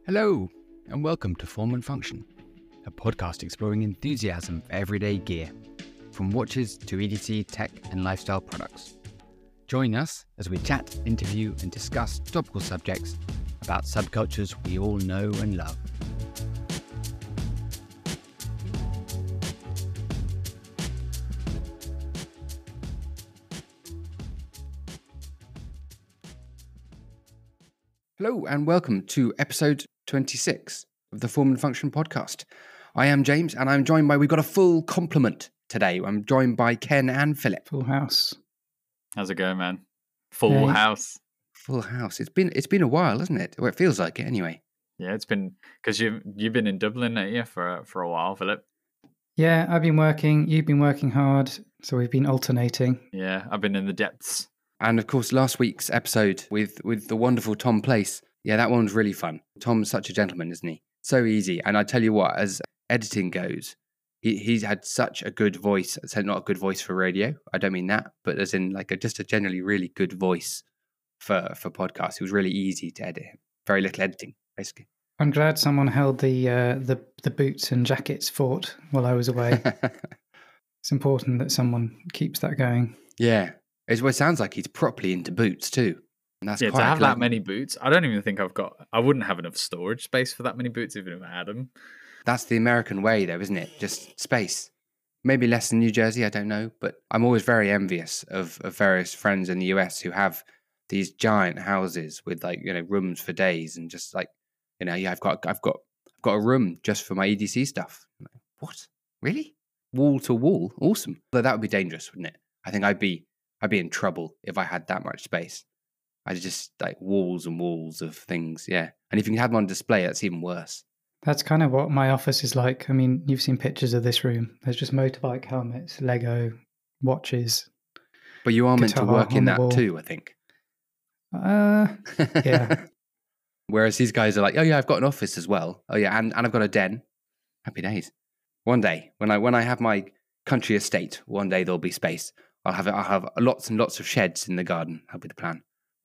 Hello, and welcome to Form and Function, a podcast exploring enthusiasm for everyday gear, from watches to EDC, tech, and lifestyle products. Join us as we chat, interview, and discuss topical subjects about subcultures we all know and love. Hello, and welcome to episode 26 of the Form and Function podcast. I am James, and I'm joined by, we've got a full complement today. I'm joined by Ken and Philip. Full house. How's it going, man? Full house. Full house. It's been a while, hasn't it? Well, it feels like it anyway. Yeah, it's been because you've been in Dublin, haven't you, for a while, Philip? Yeah, I've been working. You've been working hard, so we've been alternating. Yeah, I've been in the depths. And of course, last week's episode with the wonderful Tom Place. Yeah, that one was really fun. Tom's such a gentleman, isn't he? So easy. And I tell you what, as editing goes, he's had such a good voice. So not a good voice for radio. I don't mean that, but as in like just a generally really good voice for podcasts. It was really easy to edit him. Very little editing, basically. I'm glad someone held the boots and jackets fort while I was away. It's important that someone keeps that going. Yeah. It sounds like he's properly into boots too. And that's yeah, quite to have that many boots, I don't even think I wouldn't have enough storage space for that many boots even if I had them. That's the American way though, isn't it? Just space. Maybe less in New Jersey, I don't know. But I'm always very envious of various friends in the US who have these giant houses with rooms for days and just yeah, I've got a room just for my EDC stuff. What? Really? Wall to wall? Awesome. But that would be dangerous, wouldn't it? I think I'd be in trouble if I had that much space. I just like walls and walls of things, yeah. And if you can have them on display, that's even worse. That's kind of what my office is like. I mean, you've seen pictures of this room. There's just motorbike helmets, Lego, watches. But you are meant to work in that too, I think. Yeah. Whereas these guys are like, oh yeah, I've got an office as well. Oh yeah, and I've got a den. Happy days. One day, when I have my country estate, one day there'll be space. I'll have lots and lots of sheds in the garden. That'll be the plan.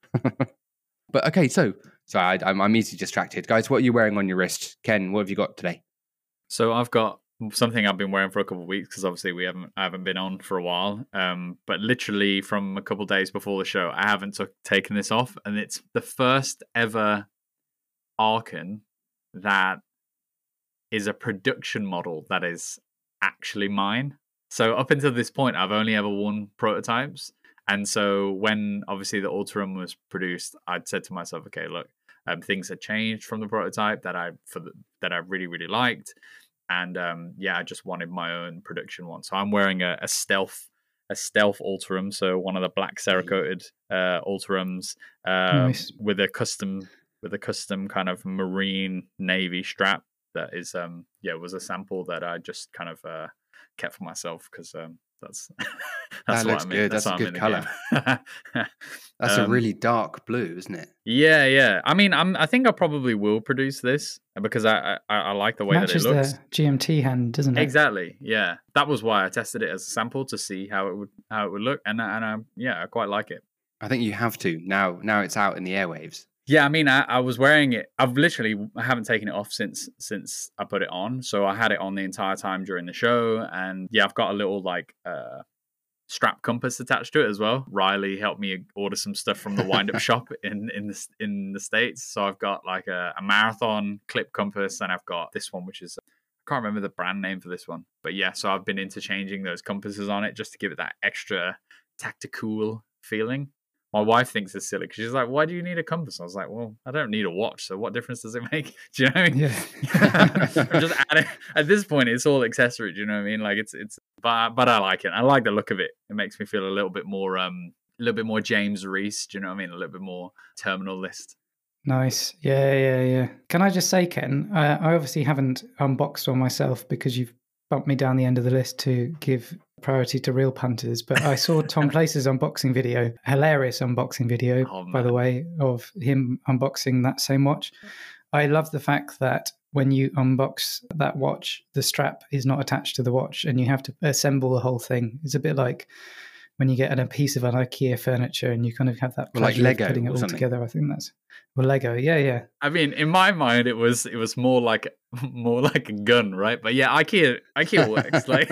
But okay, so I'm easily distracted. Guys, what are you wearing on your wrist? Ken, what have you got today? So I've got something I've been wearing for a couple of weeks because obviously I haven't been on for a while. But literally from a couple of days before the show, I haven't taken this off, and it's the first ever Arken that is a production model that is actually mine. So up until this point, I've only ever worn prototypes. And so when obviously the Ultram was produced, I'd said to myself, okay, look, things had changed from the prototype that I really, really liked. And I just wanted my own production one. So I'm wearing a stealth Ultram. So one of the black Cerakoted Ultrams Nice. with a custom kind of marine navy strap that is was a sample that I just kind of kept for myself because that's that looks good. That's a good color. That's a really dark blue, isn't it? Yeah. I mean, I think I probably will produce this because I like the way that it looks. Matches the GMT hand, doesn't it? Exactly. Yeah, that was why I tested it as a sample to see how it would look, and I quite like it. I think you have to now. Now it's out in the airwaves. Yeah, I mean, I was wearing it. I haven't taken it off since I put it on. So I had it on the entire time during the show, and yeah, I've got a little strap compass attached to it as well. Riley helped me order some stuff from the wind up shop in the States. So I've got like a marathon clip compass, and I've got this one, which is I can't remember the brand name for this one, but yeah. So I've been interchanging those compasses on it just to give it that extra tactical feeling. My wife thinks it's silly because she's like, why do you need a compass? I was like, well, I don't need a watch, so what difference does it make? Do you know what I mean? Yeah. I'm just adding, at this point, it's all accessory. Do you know what I mean? Like but I like it. I like the look of it. It makes me feel a little bit more James Reese. Do you know what I mean? A little bit more Terminal List. Nice. Yeah. Can I just say, Ken, I obviously haven't unboxed one myself because you've bumped me down the end of the list to give priority to real punters, but I saw Tom Place's unboxing video, hilarious unboxing video, by the way, of him unboxing that same watch. I love the fact that when you unbox that watch, the strap is not attached to the watch and you have to assemble the whole thing. It's a bit like when you get a piece of an IKEA furniture and you kind of have that Well, like pleasure Lego of putting it or all something. together. I think that's Lego. Yeah. I mean, in my mind, it was more like a gun, right? But yeah, IKEA works. Like,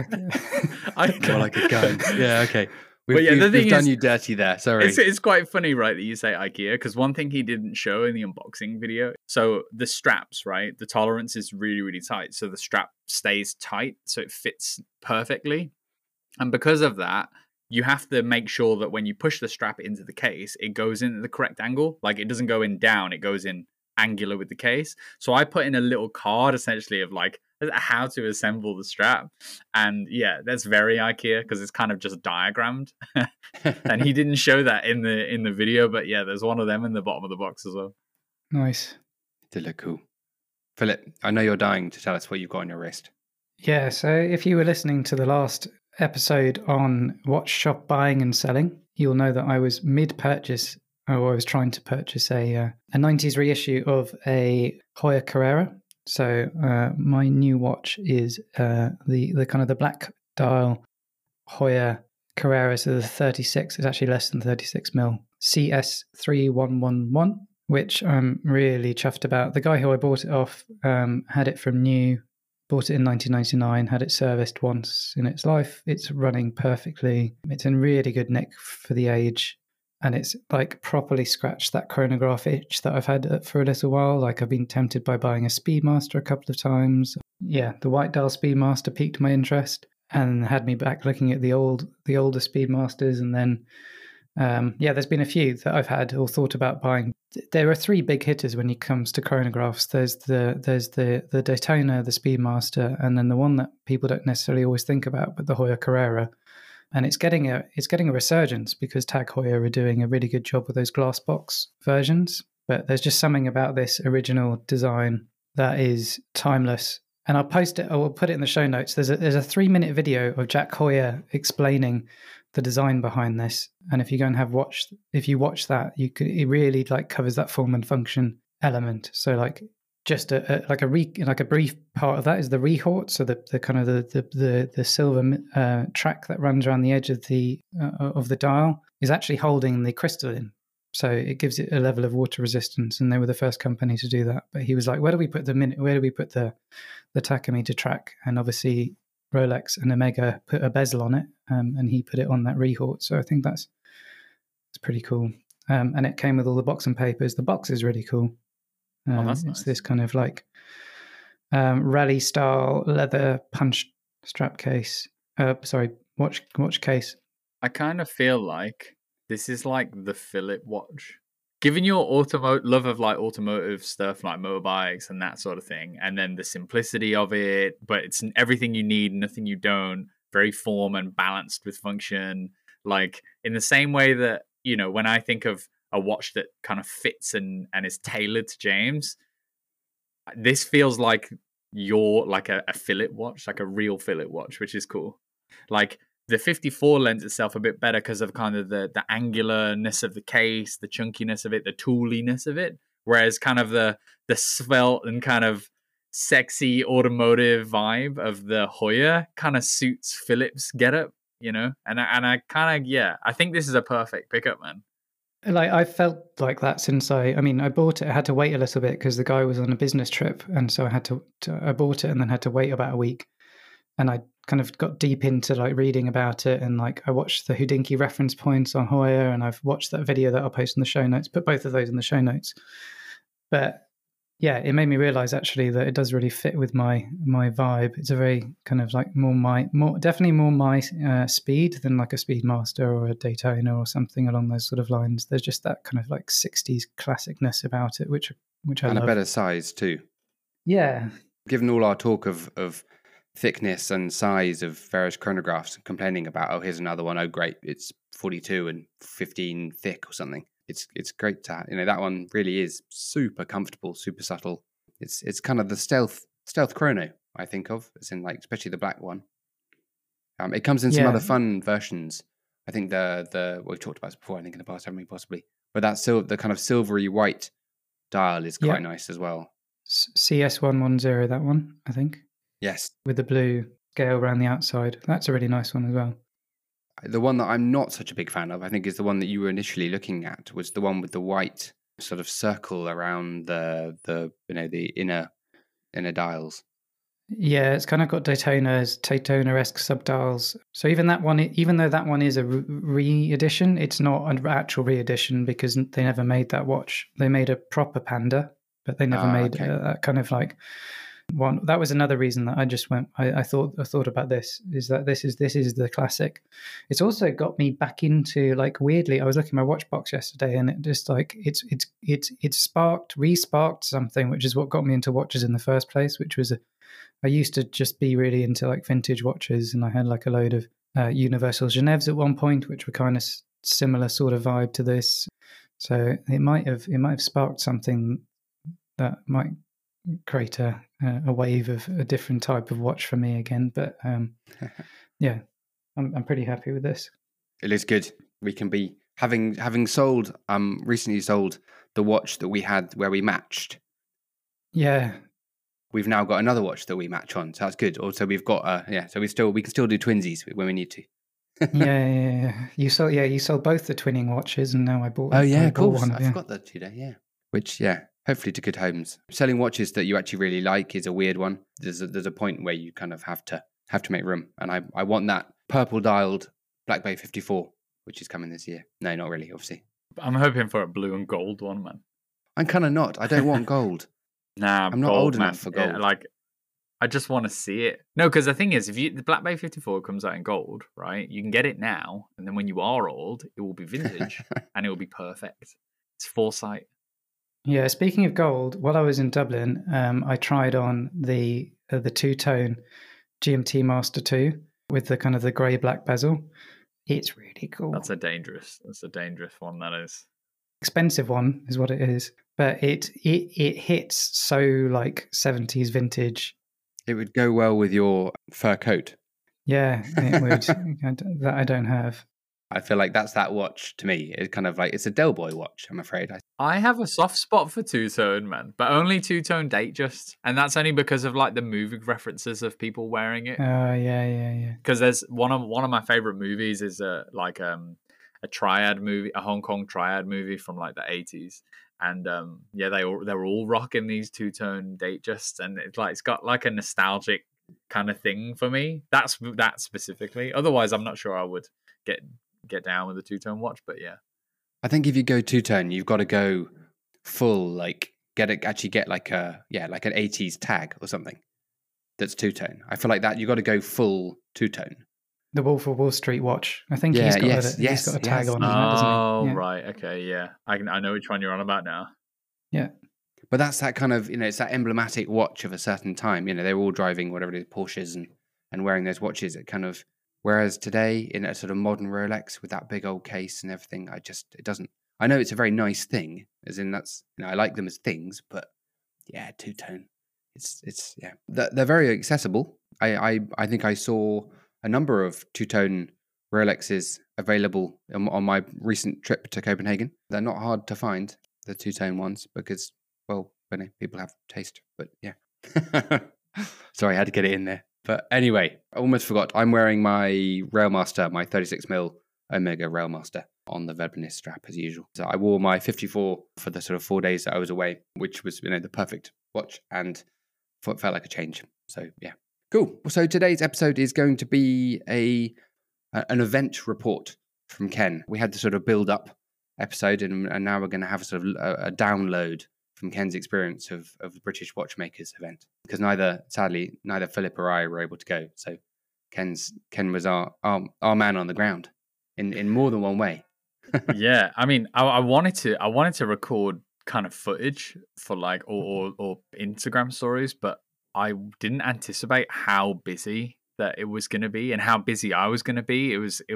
More like a gun. Yeah, okay. We've the thing done is, you dirty there. Sorry. it's quite funny, right, that you say IKEA, because one thing he didn't show in the unboxing video. So the straps, right? The tolerance is really, really tight. So the strap stays tight, so it fits perfectly. And because of that, you have to make sure that when you push the strap into the case, it goes in at the correct angle. Like, it doesn't go in down, it goes in angular with the case. So I put in a little card essentially of like how to assemble the strap. And yeah, that's very IKEA because it's kind of just diagrammed. And he didn't show that in the video, but yeah, there's one of them in the bottom of the box as well. Nice. They look cool. Philip, I know you're dying to tell us what you've got on your wrist. Yeah, so if you were listening to the last episode on watch shop buying and selling, you'll know that I was mid-purchase, or I was trying to purchase a 90s reissue of a Hoya Carrera. So my new watch is the kind of the black dial Hoya Carrera, so the 36, it's actually less than 36 mil, CS3111, which I'm really chuffed about. The guy who I bought it off had it from new, bought it in 1999, had it serviced once in its life. It's running perfectly. It's in really good nick for the age. And it's like properly scratched that chronograph itch that I've had for a little while. Like, I've been tempted by buying a Speedmaster a couple of times. Yeah, the white dial Speedmaster piqued my interest and had me back looking at the older Speedmasters. And then, there's been a few that I've had or thought about buying. There are three big hitters when it comes to chronographs. There's the Daytona, the Speedmaster, and then the one that people don't necessarily always think about, but the Hoya Carrera. And it's getting a resurgence because Tag Heuer are doing a really good job with those glass box versions. But there's just something about this original design that is timeless. And I'll post it. I will put it in the show notes. There's a 3-minute video of Jack Heuer explaining the design behind this. And if you go and if you watch that, it really like covers that form and function element. So like just a brief part of that is the Rehort, so the kind of the silver track that runs around the edge of the dial is actually holding the crystal in, so it gives it a level of water resistance. And they were the first company to do that. But he was like, where do we put the tachometer track? And obviously Rolex and Omega put a bezel on it, and he put it on that Rehort. So I think it's pretty cool. And it came with all the box and papers. The box is really cool. That's nice. It's this kind of like rally style leather punch strap case. Watch case. I kind of feel like this is like the Philip watch. Given your love of like automotive stuff, like motorbikes and that sort of thing, and then the simplicity of it, but it's everything you need, nothing you don't, very form and balanced with function. Like in the same way that, you know, when I think of a watch that kind of fits and is tailored to James, this feels like you're like a Philip watch, like a real Philip watch, which is cool. Like the 54 lends itself a bit better because of kind of the angularness of the case, the chunkiness of it, the tooliness of it, whereas kind of the svelte and kind of sexy automotive vibe of the Hoya kind of suits Philip's getup, you know. And I kind of I think this is a perfect pickup, man. Like, I felt like that since I bought it. I had to wait a little bit because the guy was on a business trip, and so I bought it and then had to wait about a week. And I kind of got deep into like reading about it, and like I watched the Hodinkee reference points on Hoya, and I've watched that video that I'll post in the show notes. Put both of those in the show notes. But yeah, it made me realize actually that it does really fit with my vibe. It's a very kind of like definitely more my speed than like a Speedmaster or a Daytona or something along those sort of lines. There's just that kind of like 60s classicness about it, which I love. And a better size too. Yeah. Given all our talk of thickness and size of various chronographs, and complaining about, oh, here's another one, oh great, it's 42 and 15 thick or something. It's great to have, you know, that one really is super comfortable, super subtle. It's kind of the stealth chrono I think of, as in like especially the black one. It comes in some other fun versions. I think we've talked about this before, I think in the past, haven't we, possibly? But the kind of silvery white dial is quite nice as well. CS110, that one, I think. Yes. With the blue scale around the outside. That's a really nice one as well. The one that I'm not such a big fan of, I think, is the one that you were initially looking at, was the one with the white sort of circle around the inner dials. Yeah, it's kind of got Daytona-esque subdials. So even that one, even though that one is a re-edition, it's not an actual re-edition because they never made that watch. They made a proper Panda, but they never made that kind of like one. That was another reason that I just went. I thought about this, is that this is the classic. It's also got me back into, like, weirdly, I was looking at my watch box yesterday, and it just like it's re-sparked something, which is what got me into watches in the first place, which was I used to just be really into like vintage watches, and I had like a load of Universal Genèves at one point, which were kind of similar sort of vibe to this. So it might have sparked something that might create a wave of a different type of watch for me again. But yeah, I'm pretty happy with this. It is good. We can be having sold recently sold the watch that we had where we matched. Yeah. We've now got another watch that we match on, so that's good. Also, we've got so we can still do twinsies when we need to. yeah. You sold both the twinning watches, and now I bought. Oh yeah, I of course. one, I forgot that today. Yeah, which hopefully to good homes. Selling watches that you actually really like is a weird one. There's a point where you kind of have to make room, and I want that purple dialed Black Bay 54, which is coming this year. No, not really, obviously. I'm hoping for a blue and gold one, man. I'm kind of not. I don't want gold. Nah, I'm not gold, old man. enough for gold. Yeah, like, I just want to see it. No, because the thing is, if the Black Bay 54 comes out in gold, right, you can get it now, and then when you are old, it will be vintage, and it will be perfect. It's foresight. Yeah, speaking of gold, while I was in Dublin, I tried on the two-tone GMT Master 2 with the kind of the grey-black bezel. It's really cool. That's a dangerous one, that is. Expensive one is what it is, but it hits so like 70s vintage. It would go well with your fur coat. Yeah, it would. That I don't have. I feel like that's that watch to me. It's kind of like, it's a Del Boy watch, I'm afraid. I have a soft spot for two-tone, man, but only two-tone Datejust, and that's only because of like the movie references of people wearing it. Oh yeah. Because there's one of my favorite movies is a triad movie, a Hong Kong triad movie from like the 80s, and they were all rocking these two-tone Datejusts, and it's got like a nostalgic kind of thing for me. That specifically. Otherwise, I'm not sure I would get down with a two-tone watch, but yeah. I think if you go two-tone, you've got to go full, like get like an 80s tag or something that's two-tone. I feel like that you got to go full two-tone. The Wolf of Wall Street watch. I think he's got a tag on. Oh, yeah. Right. Okay. Yeah. I know which one you're on about now. Yeah. But that's that kind of, it's that emblematic watch of a certain time. They're all driving whatever it is, Porsches and wearing those watches. It kind of, whereas today in a sort of modern Rolex with that big old case and everything, it doesn't, I know it's a very nice thing, as in that's, I like them as things, but yeah, two-tone. It's they're very accessible. I think I saw a number of two-tone Rolexes available on my recent trip to Copenhagen. They're not hard to find, the two-tone ones, because, well, people have taste. But yeah. Sorry, I had to get it in there. But anyway, I almost forgot. I'm wearing my Railmaster, my 36mm Omega Railmaster on the Veblenist strap as usual. So I wore my 54 for the sort of 4 days that I was away, which was, the perfect watch, and felt like a change. So yeah. Cool. So today's episode is going to be an event report from Ken. We had the sort of build-up episode, and now we're going to have a sort of a download from Ken's experience of the British Watchmakers event, because sadly neither Philip or I were able to go. So Ken was our man on the ground in more than one way. Yeah, I mean, I wanted to record kind of footage for like or Instagram stories, but I didn't anticipate how busy that it was going to be and how busy I was going to be. It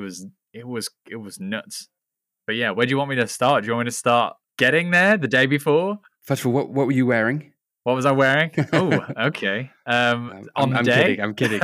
was nuts. But yeah, where do you want me to start? Do you want me to start getting there the day before? First of all, what were you wearing? What was I wearing? Oh, okay. On the day? I'm kidding.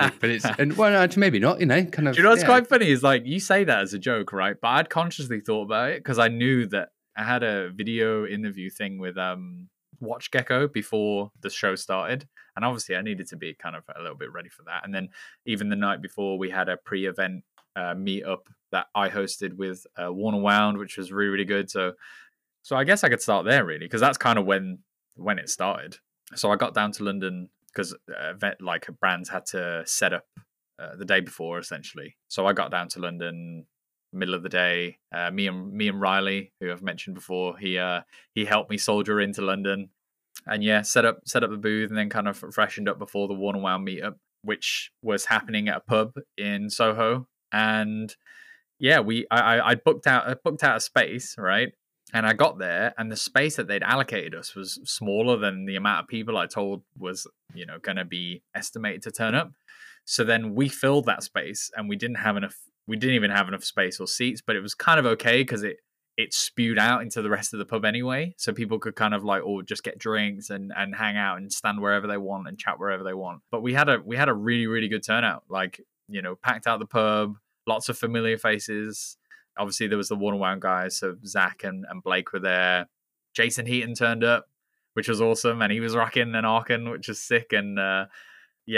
But maybe not. Kind of. Do you know what's quite funny is like you say that as a joke, right? But I'd consciously thought about it because I knew that I had a video interview thing with Watch Gecko before the show started, and obviously I needed to be kind of a little bit ready for that. And then even the night before, we had a pre-event meetup that I hosted with Warner Wound, which was really, really good. So I guess I could start there really, because that's kind of when it started. So I got down to London because like brands had to set up the day before essentially. So I got down to London middle of the day. Me and Riley, who I've mentioned before, he helped me soldier into London, and yeah, set up the booth, and then kind of freshened up before the Warner Wound meetup, which was happening at a pub in Soho. And yeah, I booked out a space, right? And I got there, and the space that they'd allocated us was smaller than the amount of people I told was, going to be estimated to turn up. So then we filled that space, and we didn't even have enough space or seats, but it was kind of okay because it spewed out into the rest of the pub anyway. So people could kind of like, just get drinks and hang out and stand wherever they want and chat wherever they want. But we had a really, really good turnout, like, packed out the pub, lots of familiar faces. Obviously, there was the Warner Wound guys, so Zach and Blake were there. Jason Heaton turned up, which was awesome, and he was rocking an Arkan, which was sick. And yeah,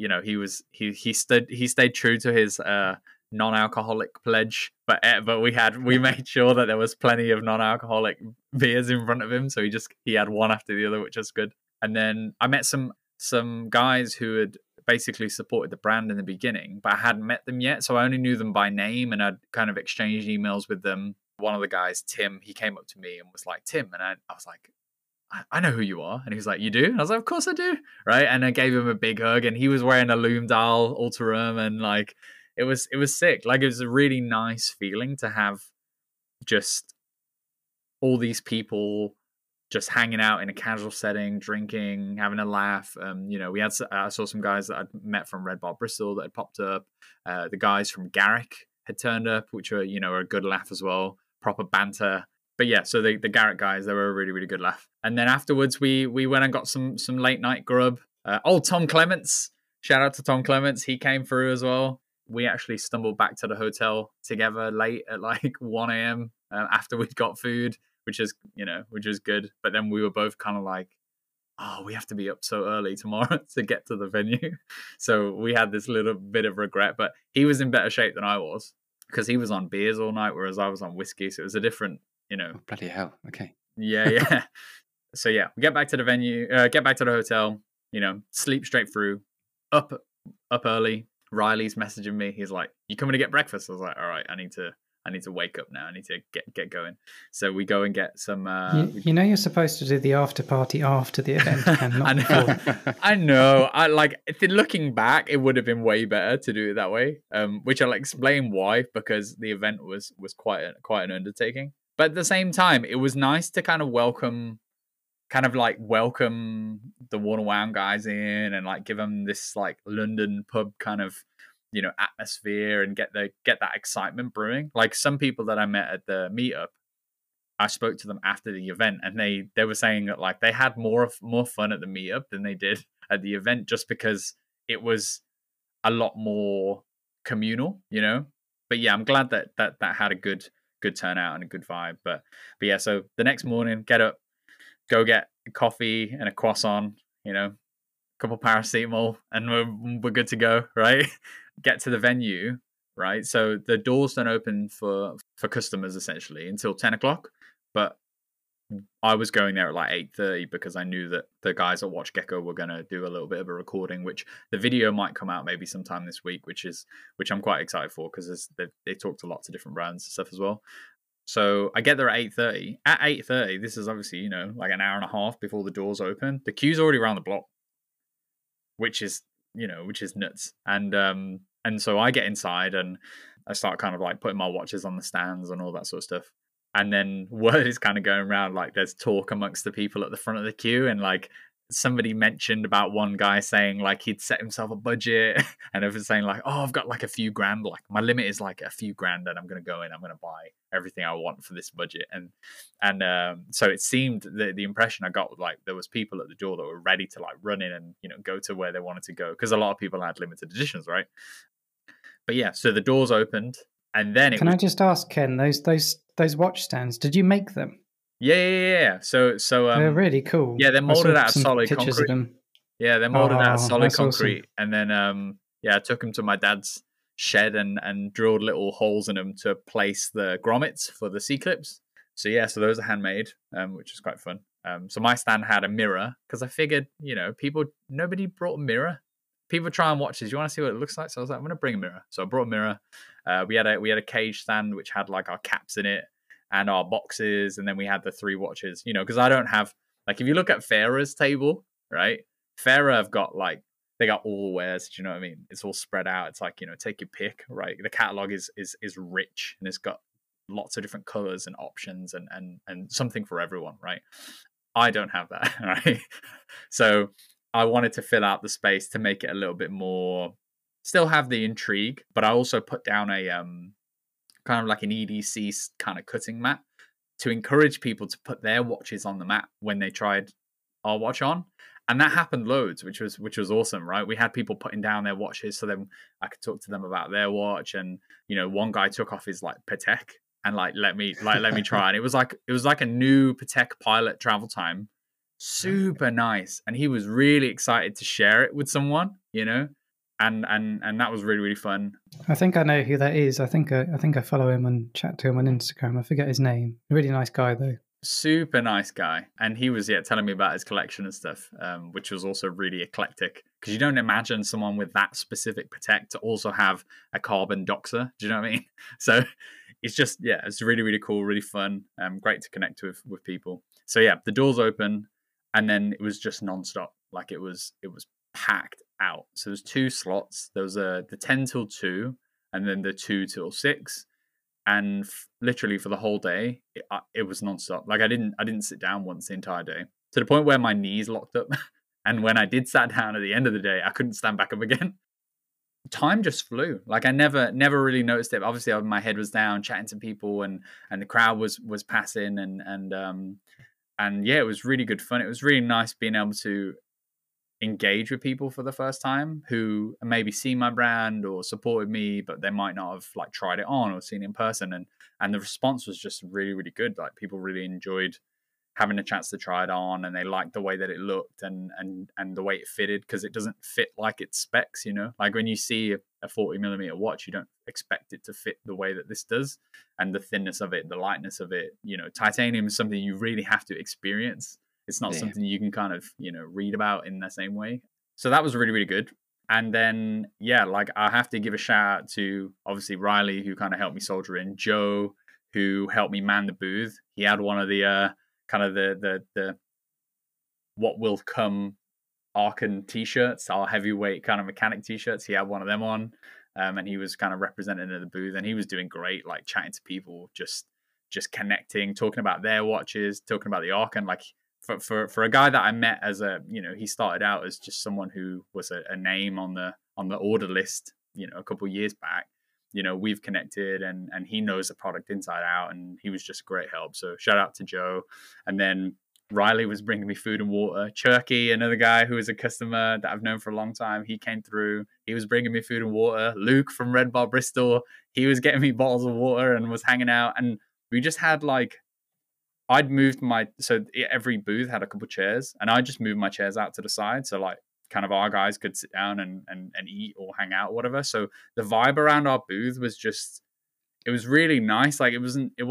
he stayed true to his non-alcoholic pledge, but we made sure that there was plenty of non-alcoholic beers in front of him, so he had one after the other, which was good. And then I met some guys who had basically supported the brand in the beginning, but I hadn't met them yet, so I only knew them by name, and I'd kind of exchanged emails with them. One of the guys, Tim, he came up to me and was like, Tim, and I was like, I know who you are. And he was like, you do? And I was like, of course I do, right? And I gave him a big hug, and he was wearing a Loomdahl Ultirum, and like it was sick. Like, it was a really nice feeling to have just all these people just hanging out in a casual setting, drinking, having a laugh. I saw some guys that I'd met from Red Bar Bristol that had popped up. The guys from Garrick had turned up, which were, a good laugh as well. Proper banter. But yeah, so the Garrick guys, they were a really, really good laugh. And then afterwards, we went and got some late night grub. Tom Clements. Shout out to Tom Clements. He came through as well. We actually stumbled back to the hotel together late at like 1 a.m. After we'd got food, which is good. But then we were both kind of like, we have to be up so early tomorrow to get to the venue. So we had this little bit of regret, but he was in better shape than I was because he was on beers all night, whereas I was on whiskey. So it was a different, Oh, bloody hell. Okay. Yeah. So yeah, we get back to the venue, get back to the hotel, sleep straight through, up early. Riley's messaging me. He's like, you coming to get breakfast? I was like, all right, I need to wake up now. I need to get going. So we go and get some. You're supposed to do the after party after the event, and not before. I know. Looking back, it would have been way better to do it that way. Which I'll explain why, because the event was quite an undertaking. But at the same time, it was nice to kind of welcome the Warner Wound guys in and like give them this like London pub kind of atmosphere and get that excitement brewing. Like, some people that I met at the meetup, I spoke to them after the event, and they were saying that like they had more fun at the meetup than they did at the event, just because it was a lot more communal, But yeah, I'm glad that had a good turnout and a good vibe. But yeah, so the next morning, get up, go get a coffee and a croissant, a couple paracetamol, and we're good to go, right? Get to the venue, right? So the doors don't open for customers essentially until 10 o'clock. But I was going there at like 8:30 because I knew that the guys at Watch Gecko were going to do a little bit of a recording, which the video might come out maybe sometime this week, which I'm quite excited for because they talked to lots of different brands and stuff as well. So I get there at 8:30. At 8:30, this is obviously, like an hour and a half before the doors open. The queue's already around the block, which is nuts. And so I get inside and I start kind of like putting my watches on the stands and all that sort of stuff. And then word is kind of going around, like there's talk amongst the people at the front of the queue, and like somebody mentioned about one guy saying like he'd set himself a budget, and everyone's saying like, oh, I've got like a few grand, like my limit is like a few grand, and I'm going to go in, I'm going to buy everything I want for this budget. And so it seemed that the impression I got was like there was people at the door that were ready to like run in and go to where they wanted to go, because a lot of people had limited editions, right? But yeah, so the doors opened, and then I just ask, Ken, those watch stands, did you make them? Yeah. So they're really cool. Yeah, they're molded out of solid concrete. Yeah, they're molded out of solid concrete. Awesome. And then I took them to my dad's shed and drilled little holes in them to place the grommets for the C-clips. So yeah, so those are handmade, which is quite fun. So my stand had a mirror because I figured, nobody brought a mirror. People try and watch this. You want to see what it looks like? So I was like, I'm going to bring a mirror. So I brought a mirror. We had a cage stand which had like our caps in it and our boxes, and then we had the 3 watches. Because I don't have, like, if you look at Farah's table, right? Farah have got like, they got all wares. Do you know what I mean? It's all spread out. It's like, take your pick, right? The catalog is rich, and it's got lots of different colors and options and something for everyone, right? I don't have that, right? So I wanted to fill out the space to make it a little bit more, still have the intrigue, but I also put down a kind of like an EDC kind of cutting mat to encourage people to put their watches on the mat when they tried our watch on. And that happened loads, which was awesome, right? We had people putting down their watches, so then I could talk to them about their watch. And one guy took off his like Patek and let me try, and it was like a new Patek Pilot travel time, super nice, and he was really excited to share it with someone, and that was really, really fun. I think I know who that is. I think I follow him and chat to him on Instagram. I forget his name. Really nice guy though. Super nice guy, and he was telling me about his collection and stuff, which was also really eclectic, because you don't imagine someone with that specific Patek to also have a carbon Doxa. Do you know what I mean? So it's just it's really, really cool, really fun, great to connect with people. So yeah, the doors open, and then it was just nonstop. Like it was packed out. So there's 2 slots. There was the 10 till 2, and then the 2 till 6. And literally for the whole day, it was nonstop. Like I didn't sit down once the entire day, to the point where my knees locked up. And when I did sat down at the end of the day, I couldn't stand back up again. Time just flew. Like I never really noticed it. Obviously, my head was down, chatting to people, and the crowd was passing, and yeah, it was really good fun. It was really nice being able to engage with people for the first time who maybe see my brand or supported me, but they might not have like tried it on or seen it in person, and the response was just really, really good. Like people really enjoyed having a chance to try it on, and they liked the way that it looked and the way it fitted, because it doesn't fit like its specs, like when you see a 40mm watch, you don't expect it to fit the way that this does, and the thinness of it, the lightness of it. Titanium is something you really have to experience. It's not something you can kind of, read about in the same way. So that was really, really good. And then, like I have to give a shout out to obviously Riley, who kind of helped me soldier in, Joe, who helped me man the booth. He had one of the kind of the what will come Arkan t-shirts, our heavyweight kind of mechanic t-shirts. He had one of them on, and he was kind of representing in the booth, and he was doing great, like chatting to people, just connecting, talking about their watches, talking about the Arkan. Like for a guy that I met as he started out as just someone who was a name on the order list, a couple of years back. We've connected, and he knows the product inside out, and he was just a great help. So shout out to Joe. And then Riley was bringing me food and water. Cherky, another guy who is a customer that I've known for a long time, he came through. He was bringing me food and water. Luke from Red Bar Bristol, he was getting me bottles of water and was hanging out. And we just had I'd moved so every booth had a couple chairs, and I just moved my chairs out to the side. So like kind of our guys could sit down and eat or hang out or whatever. So the vibe around our booth was it was really nice. Like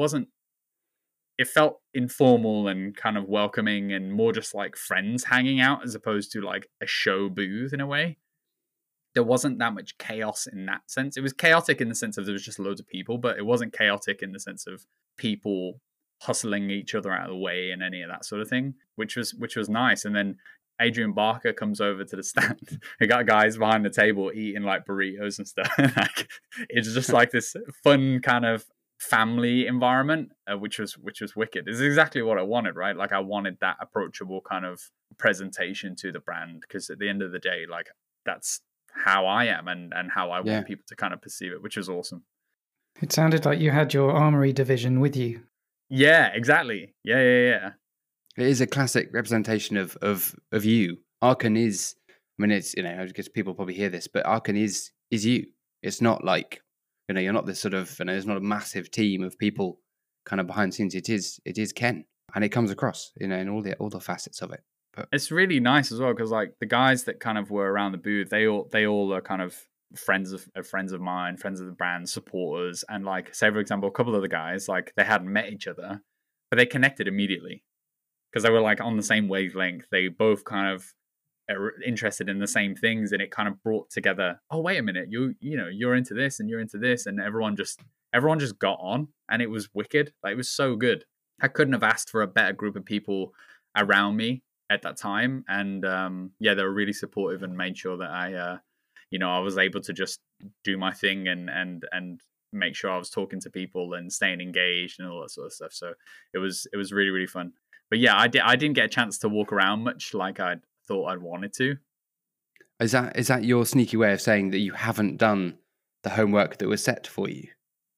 it felt informal and kind of welcoming, and more just like friends hanging out, as opposed to like a show booth in a way. There wasn't that much chaos in that sense. It was chaotic in the sense of there was just loads of people, but it wasn't chaotic in the sense of people hustling each other out of the way and any of that sort of thing, which was nice. And then Adrian Barker comes over to the stand. We got guys behind the table eating like burritos and stuff. Like, it's just like this fun kind of family environment, which was wicked. It's exactly what I wanted, right? Like I wanted that approachable kind of presentation to the brand, because at the end of the day, like that's how I am and how I want people to kind of perceive it, which was awesome. It sounded like you had your armory division with you. Yeah, exactly. Yeah. It is a classic representation of you. Arkan is, I mean, it's, I guess people probably hear this, but Arkan is you. It's not like, you're not this sort of, there's not a massive team of people kind of behind the scenes. It is Ken, and it comes across, in all the facets of it. But it's really nice as well, because like the guys that kind of were around the booth, they all are kind of friends of mine, friends of the brand, supporters, and like say for example, a couple of the guys like they hadn't met each other, but they connected immediately because they were like on the same wavelength. They both kind of are interested in the same things, and it kind of brought together. Oh wait a minute, you're into this and you're into this, and everyone just got on, and it was wicked. Like it was so good. I couldn't have asked for a better group of people around me at that time, and yeah, they were really supportive and made sure that I was able to just do my thing and make sure I was talking to people and staying engaged and all that sort of stuff. So it was really, really fun. But yeah, I didn't get a chance to walk around much like I thought I'd wanted to. Is that your sneaky way of saying that you haven't done the homework that was set for you?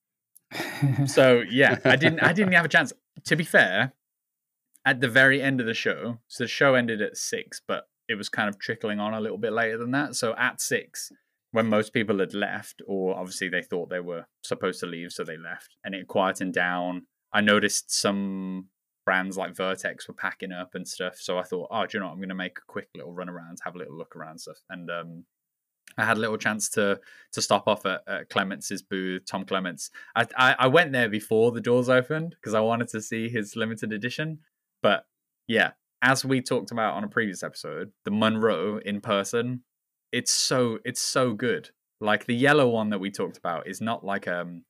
So yeah, I didn't have a chance. To be fair, at the very end of the show, so the show ended at 6, but it was kind of trickling on a little bit later than that. So at 6, when most people had left, or obviously they thought they were supposed to leave, so they left, and it quietened down. I noticed some brands like Vertex were packing up and stuff. So I thought, oh, do you know what? I'm going to make a quick little run around, have a little look around and stuff. And I had a little chance to stop off at Clements's booth, Tom Clements. I went there before the doors opened because I wanted to see his limited edition. But yeah, as we talked about on a previous episode, the Monroe in person, it's so good. Like the yellow one that we talked about is not like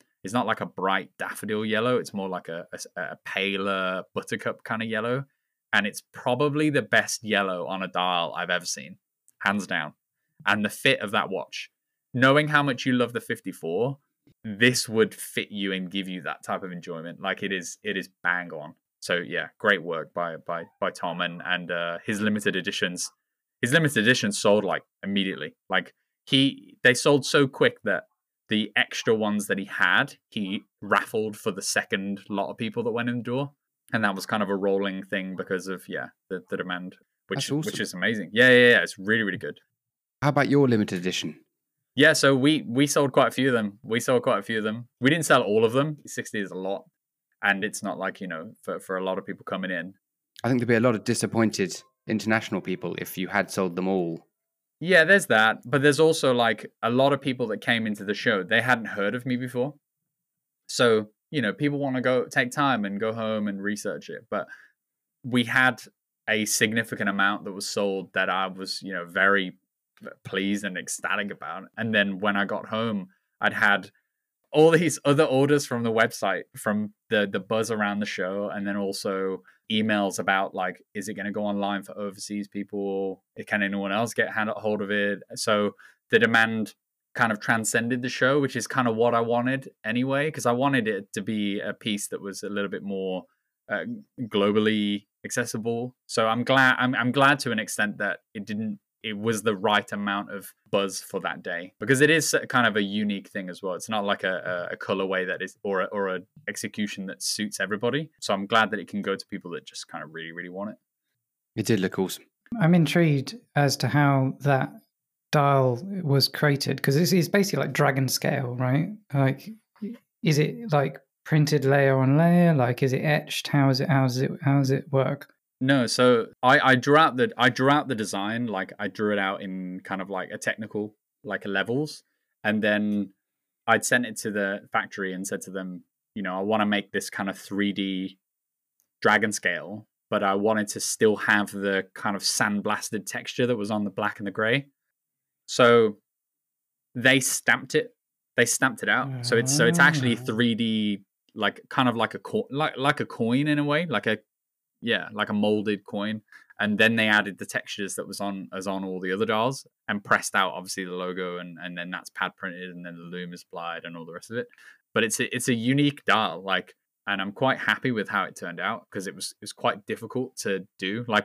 a bright daffodil yellow. It's more like a paler buttercup kind of yellow, and it's probably the best yellow on a dial I've ever seen, hands down. And the fit of that watch, knowing how much you love the 54, this would fit you and give you that type of enjoyment. Like it is bang on. So yeah, great work by Tom and his limited editions. His limited editions sold like immediately. Like they sold so quick that the extra ones that he raffled for the second lot of people that went in the door, and that was kind of a rolling thing because of the demand, which is amazing. Yeah, it's really, really good. How about your limited edition? Yeah, so we sold quite a few of them. We didn't sell all of them. 60 is a lot, and it's not like for a lot of people coming in. I think there'd be a lot of disappointed international people if you had sold them all. Yeah, there's that, but there's also like a lot of people that came into the show, they hadn't heard of me before. So, people want to go take time and go home and research it. But we had a significant amount that was sold that I was, very pleased and ecstatic about. And then when I got home, I'd had all these other orders from the website, from the buzz around the show, and then also emails about like, is it going to go online for overseas people? Can anyone else get hold of it? So the demand kind of transcended the show, which is kind of what I wanted anyway, because I wanted it to be a piece that was a little bit more globally accessible. So I'm glad to an extent that it was the right amount of buzz for that day, because it is kind of a unique thing as well. It's not like a colorway that is or a execution that suits everybody. So I'm glad that it can go to people that just kind of really, really want it. It did look awesome. I'm intrigued as to how that dial was created, because it's basically like dragon scale, right? Like, is it like printed layer on layer? Like, is it etched? How does it work? No, so I drew out the design, like I drew it out in kind of like a technical like levels, and then I'd sent it to the factory and said to them, I want to make this kind of 3D dragon scale, but I wanted to still have the kind of sandblasted texture that was on the black and the gray. So they stamped it out. So it's actually 3D, like kind of like a coin in a way, like a molded coin. And then they added the textures that was on all the other dials and pressed out obviously the logo, and then that's pad printed, and then the loom is applied and all the rest of it. But it's a unique dial, like, and I'm quite happy with how it turned out, because it was quite difficult to do. Like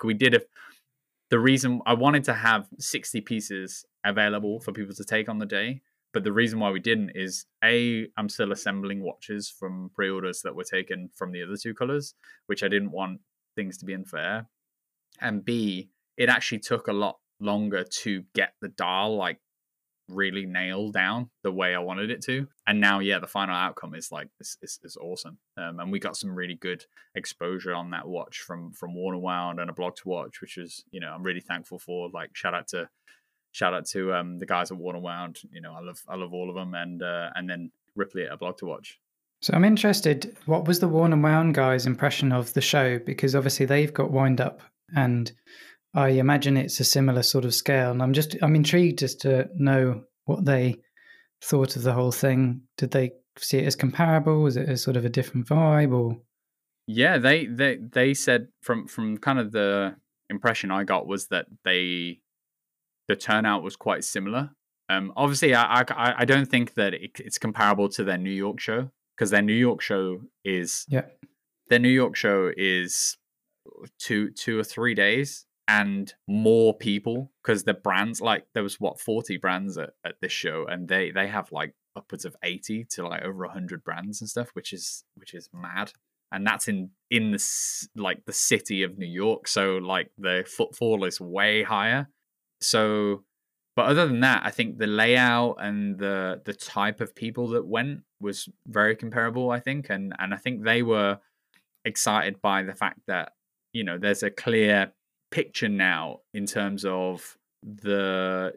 the reason I wanted to have 60 pieces available for people to take on the day, but the reason why we didn't is I'm still assembling watches from pre-orders that were taken from the other two colors, which I didn't want things to be unfair, and B, it actually took a lot longer to get the dial like really nailed down the way I wanted it to. And now, the final outcome is like is awesome. And we got some really good exposure on that watch from Warner Wound and A Blog to Watch, which is I'm really thankful for. Like, shout out to shout out to the guys at Warner Wound. You know, I love all of them, and then Ripley at A Blog to Watch. So I'm interested, what was the Worn and Wound guys' impression of the show? Because obviously they've got Wind Up, and I imagine it's a similar sort of scale. And I'm intrigued as to know what they thought of the whole thing. Did they see it as comparable? Was it a sort of a different vibe? Or yeah, they said from kind of the impression I got was that the turnout was quite similar. Obviously, I don't think that it's comparable to their New York show, because their New York show is 2 or 3 days and more people, because the brands, like there was 40 brands at this show, and they have like upwards of 80 to like over 100 brands and stuff, which is mad. And that's in the city of New York, so like the footfall is way higher. So, but other than that, I think the layout and the type of people that went was very comparable, I think. And I think they were excited by the fact that, you know, there's a clear picture now in terms of the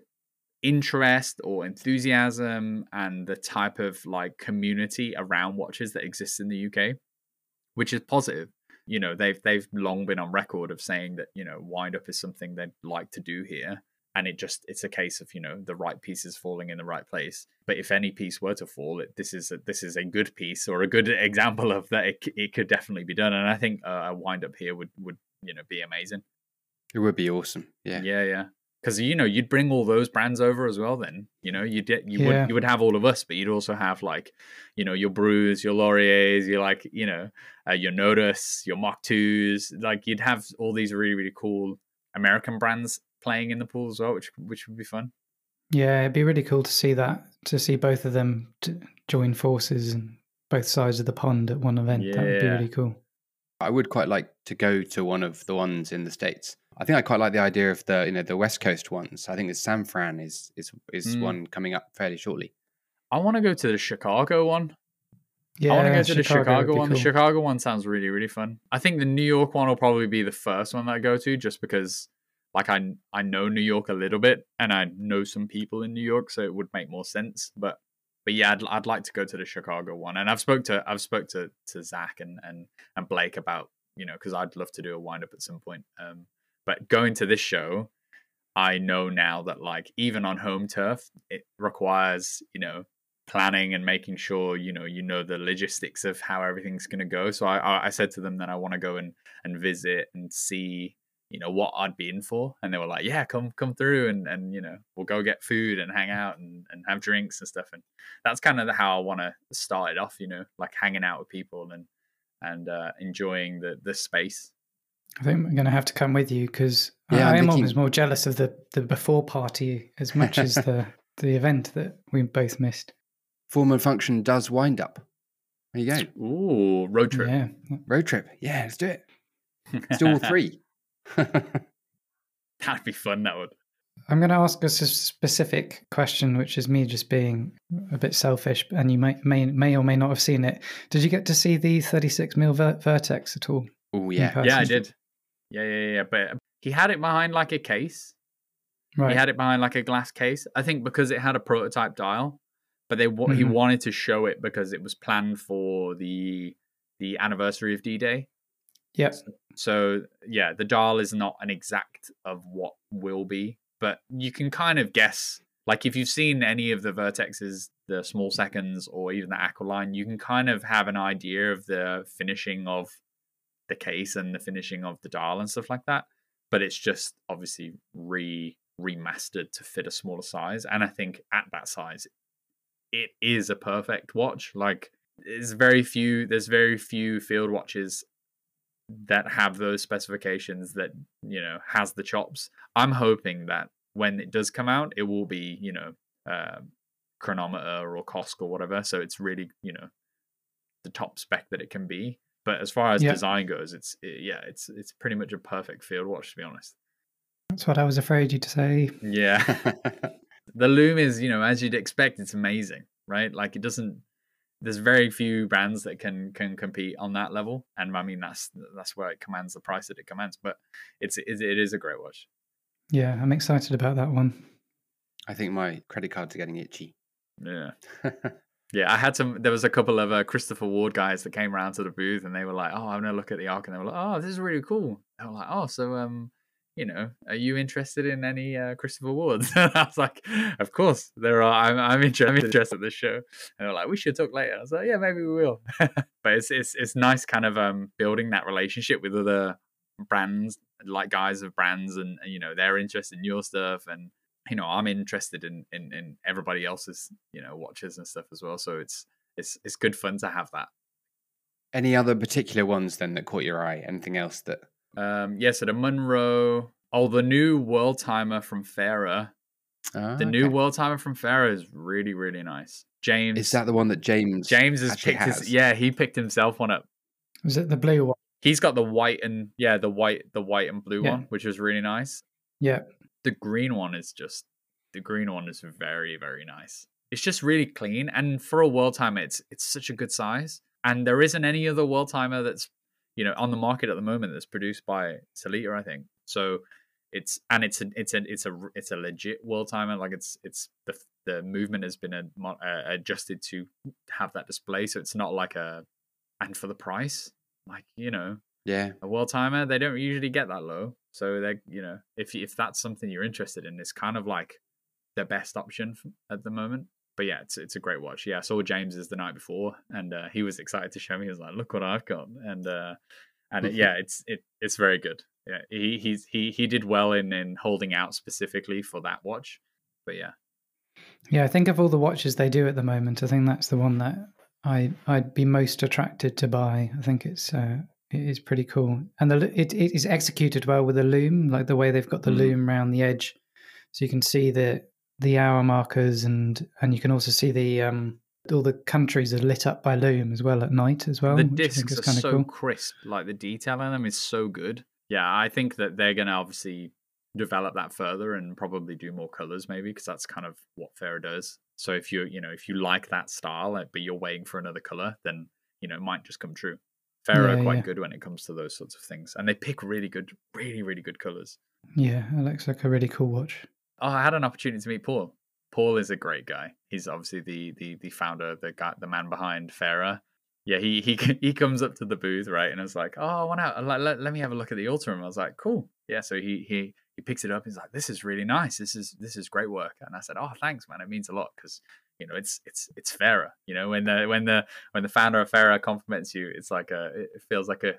interest or enthusiasm and the type of like community around watches that exists in the UK, which is positive. You know, they've long been on record of saying that, you know, Wind Up is something they'd like to do here. And it's a case of, you know, the right pieces falling in the right place. But if any piece were to fall, this is a good piece, or a good example of that. It could definitely be done. And I think a Wind Up here would you know, be amazing. It would be awesome. Yeah. Yeah. Because, you know, you'd bring all those brands over as well. Then, you know, you would have all of us, but you'd also have like, you know, your Brews, your Lauriers, your like, you know, your Notus, your Mach 2s. Like you'd have all these really, really cool American brands playing in the pool as well, which would be fun. Yeah, it'd be really cool to see that, to see both of them join forces and both sides of the pond at one event. That would be really cool. I would quite like to go to one of the ones in the States. I think I quite like the idea of the West Coast ones. I think it's San Fran is one coming up fairly shortly. I want to go to the Chicago one. Yeah, I want to go to the Chicago one. Cool. The Chicago one sounds really, really fun. I think the New York one will probably be the first one that I go to, just because like I know New York a little bit, and I know some people in New York, so it would make more sense. But yeah, I'd like to go to the Chicago one, and I've spoke to Zach and Blake about, you know, because I'd love to do a Wind Up at some point. But going to this show, I know now that like even on home turf, it requires, you know, planning and making sure you know the logistics of how everything's going to go. So I said to them that I want to go and visit and see, you know, what I'd be in for, and they were like, yeah, come through, and you know, we'll go get food and hang out and have drinks and stuff. And that's kind of how I want to start it off, you know, like hanging out with people and enjoying the space. I think I'm going to have to come with you, because I am always more jealous of the before party as much as the event that we both missed. Form and Function does Wind Up. There you go. Ooh, road trip. Yeah. Road trip. Yeah, let's do it. Let's do all three. That'd be fun, that would. I'm going to ask us a specific question, which is me just being a bit selfish, and you may or may not have seen it. Did you get to see the 36mm Vertex at all? Oh, yeah. Yeah, I did. Yeah. But he had it behind like a case. Right. He had it behind like a glass case. I think because it had a prototype dial, but he wanted to show it because it was planned for the anniversary of D-Day. Yep. So yeah, the dial is not an exact of what will be, but you can kind of guess. Like if you've seen any of the Vertexes, the small seconds, or even the Aqualine, you can kind of have an idea of the finishing of the case and the finishing of the dial and stuff like that. But it's just obviously remastered to fit a smaller size. And I think at that size, it is a perfect watch. Like there's very few field watches that have those specifications that, you know, has the chops. I'm hoping that when it does come out, it will be, you know, Chronometer or Cosc or whatever. So it's really, you know, the top spec that it can be. But as far as design goes, it's pretty much a perfect field watch, to be honest. That's what I was afraid you'd say. Yeah. The Lume is, you know, as you'd expect, it's amazing, right? Like it doesn't. There's very few brands that can compete on that level, and I mean that's where it commands the price that it commands. But it is a great watch. Yeah, I'm excited about that one. I think my credit cards are getting itchy. Yeah. Yeah, I had there was a couple of Christopher Ward guys that came around to the booth and they were like, oh, I'm going to look at the Ark. And they were like, oh, this is really cool. They were like, oh, so, you know, are you interested in any Christopher Wards? I was like, of course, there are. I'm interested in this show. And they were like, we should talk later. I was like, yeah, maybe we will. But it's nice kind of building that relationship with other brands, like guys of brands, and you know, they're interested in your stuff, and you know, I'm interested in everybody else's, you know, watches and stuff as well. So it's good fun to have that. Any other particular ones then that caught your eye? Anything else that? Yeah, so the Munro, the new World Timer from Farah. The new World Timer from Farah is really, really nice. James, is that the one that James has picked? He picked himself one up. Was it the blue one? He's got the white and the white and blue one, which was really nice. Yeah. The green one is very, very nice. It's just really clean, and for a World Timer, it's such a good size. And there isn't any other World Timer that's, you know, on the market at the moment that's produced by Sellita, I think. So it's a legit World Timer. Like it's the movement has been adjusted to have that display, so it's not like and for the price, like, you know. Yeah, a World Timer, they don't usually get that low. So they, you know, if that's something you're interested in, it's kind of like the best option at the moment. But yeah, it's a great watch. Yeah, I saw James's the night before, and he was excited to show me. He was like, "Look what I've got!" And it's very good. Yeah, he did well in holding out specifically for that watch. But yeah, I think of all the watches they do at the moment, I think that's the one that I'd be most attracted to buy. I think it is pretty cool, and it is executed well with a loom, like the way they've got the loom around the edge, so you can see the hour markers, and you can also see the all the countries are lit up by loom as well at night as well. The discs are so crisp, like the detail in them is so good. Yeah, I think that they're going to obviously develop that further and probably do more colors maybe, because that's kind of what Farah does. So if you like that style, but you're waiting for another color, then you know it might just come true. Farah are quite good when it comes to those sorts of things, and they pick really good colors. Yeah, it looks like a really cool watch. Oh, I had an opportunity to meet Paul. Paul is a great guy. He's obviously the founder, the man behind Farah. Yeah, he comes up to the booth, right, and I was like, oh, I want to let me have a look at the Ultram. I was like, cool. Yeah, so he picks it up. He's like, this is really nice. This is great work. And I said, oh, thanks, man. It means a lot, because you know it's Farah. You know, when the founder of Farah compliments you, it's like it feels like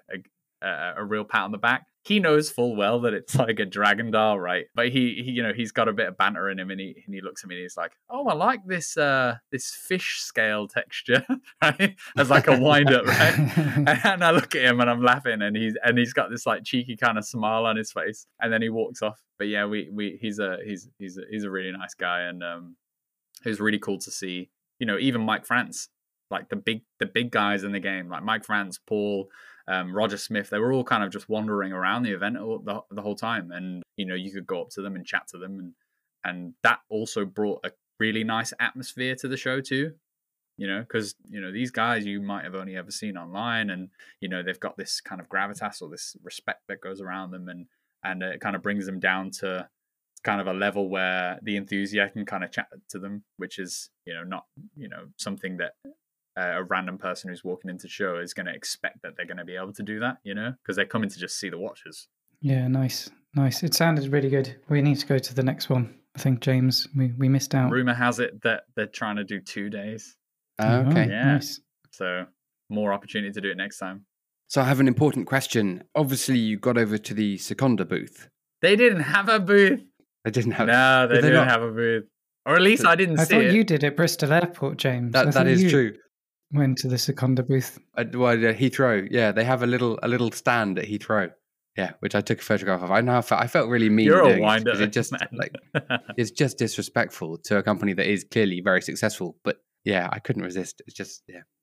a real pat on the back. He knows full well that it's like a Dragon Dial, right? But he you know, he's got a bit of banter in him, and he looks at me and he's like, oh, I like this fish scale texture, right? As like a wind up, right? And I look at him and I'm laughing, and he's got this like cheeky kind of smile on his face, and then he walks off. But yeah, he's a really nice guy, and it was really cool to see, you know, even Mike France, like the big guys in the game, like Mike France, Paul, Roger Smith, they were all kind of just wandering around the event the whole time, and you know, you could go up to them and chat to them, and that also brought a really nice atmosphere to the show too. You know, because you know, these guys you might have only ever seen online, and you know, they've got this kind of gravitas or this respect that goes around them, and it kind of brings them down to kind of a level where the enthusiast can kind of chat to them, which is, you know, not, you know, something that a random person who's walking into the show is going to expect that they're going to be able to do that, you know, because they're coming to just see the watches. Yeah, nice. It sounded really good. We need to go to the next one. I think, James, we missed out. Rumor has it that they're trying to do 2 days. Okay. Yeah. Nice. So more opportunity to do it next time. So I have an important question. Obviously, you got over to the Seconda booth. They didn't have a booth. They didn't have. No, they didn't have a booth. Or at least I didn't see it. I thought you did at Bristol Airport, James. That is true. Went to the Seconda booth. Heathrow. Yeah, they have a little stand at Heathrow. Yeah, which I took a photograph of. I felt really mean. You're a winder. It just it's just disrespectful to a company that is clearly very successful. But yeah, I couldn't resist. It's just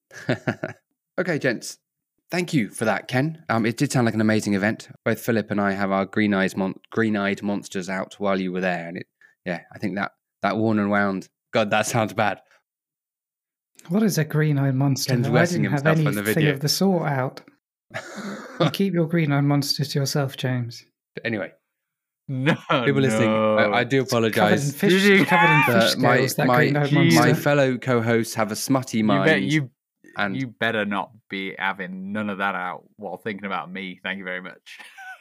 Okay, gents. Thank you for that, Ken. It did sound like an amazing event. Both Philip and I have our green-eyed monsters out while you were there, and I think that worn and wound. God, that sounds bad. What is a green-eyed monster? Ken's I didn't have anything video. of the sort out. You keep your green-eyed monster to yourself, James. Anyway, No, People listening, I do Covered in apologise. fish, covered in fish My scales. That Green Dog monster. my fellow co-hosts have a smutty mind. And you better not be having none of that out while thinking about me. Thank you very much.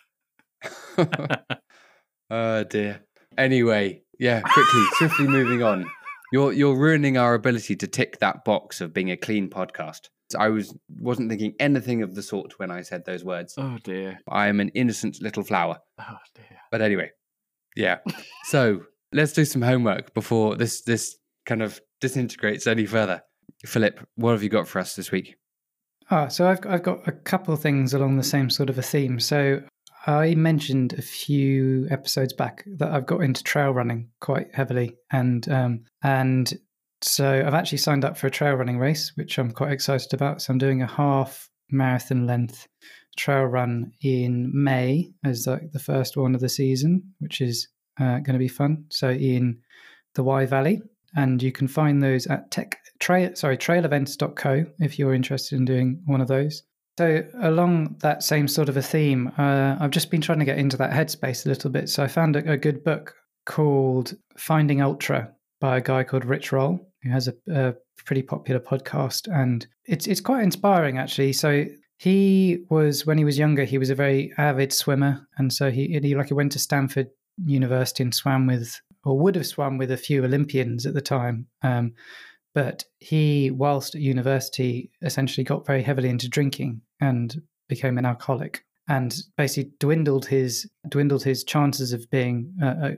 oh dear. Anyway, yeah, swiftly moving on. You're ruining our ability to tick that box of being a clean podcast. I wasn't thinking anything of the sort when I said those words. Oh dear. I am an innocent little flower. Oh dear. But anyway, yeah. So let's do some homework before this kind of disintegrates any further. Philip, what have you got for us this week? So I've got a couple of things along the same sort of a theme. So I mentioned a few episodes back that I've got into trail running quite heavily, and so I've actually signed up for a trail running race, which I'm quite excited about. So I'm doing a half marathon length trail run in May as like the first one of the season, which is going to be fun. So in the Wye Valley, and you can find those at trailevents.co if you're interested in doing one of those. So along that same sort of a theme, I've just been trying to get into that headspace a little bit. So I found a good book called Finding Ultra by a guy called Rich Roll, who has a pretty popular podcast, and it's quite inspiring actually. So he was, when he was younger, he was a very avid swimmer, and so he went to Stanford University and swam with, or would have swum with, a few Olympians at the time. But he, whilst at university, essentially got very heavily into drinking and became an alcoholic, and basically dwindled his chances of being